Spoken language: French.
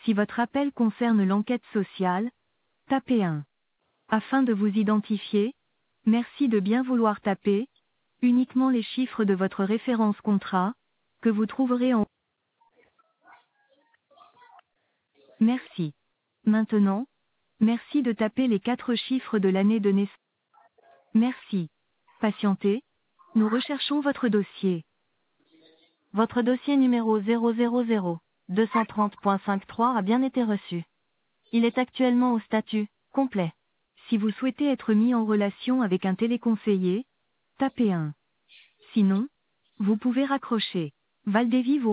Si votre appel concerne l'enquête sociale, tapez 1. Afin de vous identifier, merci de bien vouloir taper uniquement les chiffres de votre référence contrat, que vous trouverez en... Merci. Maintenant, merci de taper les 4 chiffres de l'année de naissance. Merci. Patientez, nous recherchons votre dossier. Votre dossier numéro 000-230.53 a bien été reçu. Il est actuellement au statut complet. Si vous souhaitez être mis en relation avec un téléconseiller, tapez 1. Sinon, vous pouvez raccrocher. Valdévy vous